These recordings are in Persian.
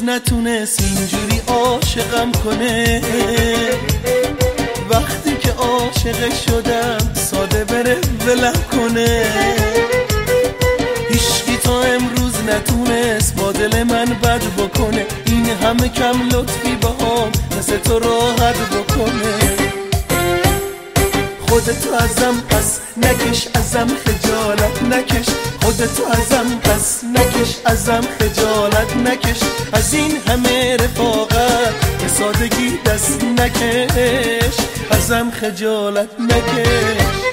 امروز نتونست اینجوری عاشقم کنه، وقتی که عاشق شدم ساده بره ولم کنه. هیچکی تا امروز نتونست با دل من بد بکنه، این همه کم لطفی باهام مثل تو راحت بکنه. خودتو ازم پس نکش، ازم خجالت نکش، خودتو ازم پس نکش، ازم خجالت نکش. از این همه رفاقت به سادگی دست نکش، ازم خجالت نکش.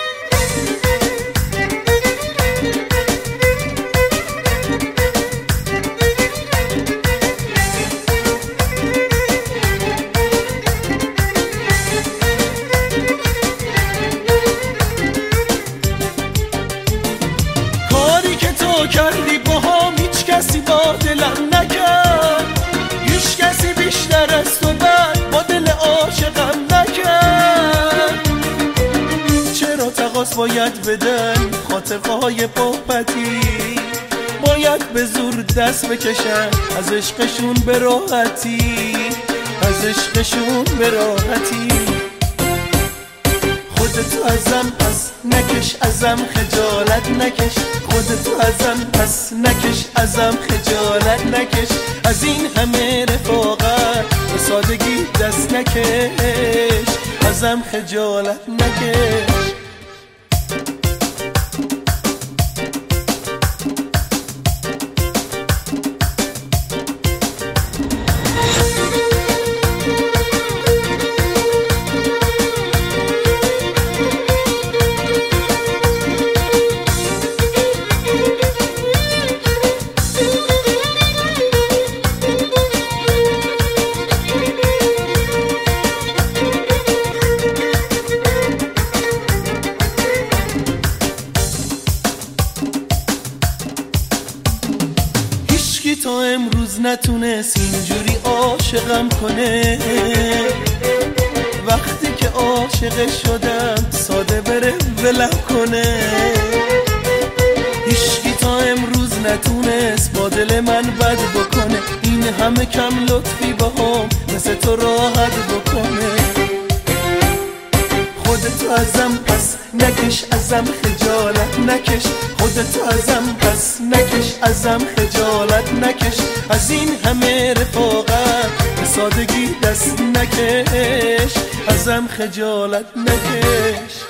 کردی با هم هیچ کسی با دلم نکرد، هیچ کسی بیشتر از تو بعد با دل عاشقم نکرد. چرا تقاص باید بدن خاطرهای پاپتی، باید به زور دست بکشن از عشقشون به راحتی، از عشقشون به راحتی. خودتو ازم پس نکش، ازم خجالت نکش، خودتو ازم پس نکش، ازم خجالت نکش. از این همه رفاقت به سادگی دست نکش، ازم خجالت نکش. تا امروز نتونست اینجوری عاشقم کنه، وقتی که عاشق شدم ساده بره ولم کنه. هیچکی تا امروز نتونست با دل من بد بکنه، این همه کم لطفی باهام مثل تو راحت بکنه. خودتو ازم پس نکش، ازم خجالت نکش، خودتو ازم پس نکش، ازم خجالت نکش. از این همه رفاقت به سادگی دست نکش، ازم خجالت نکش.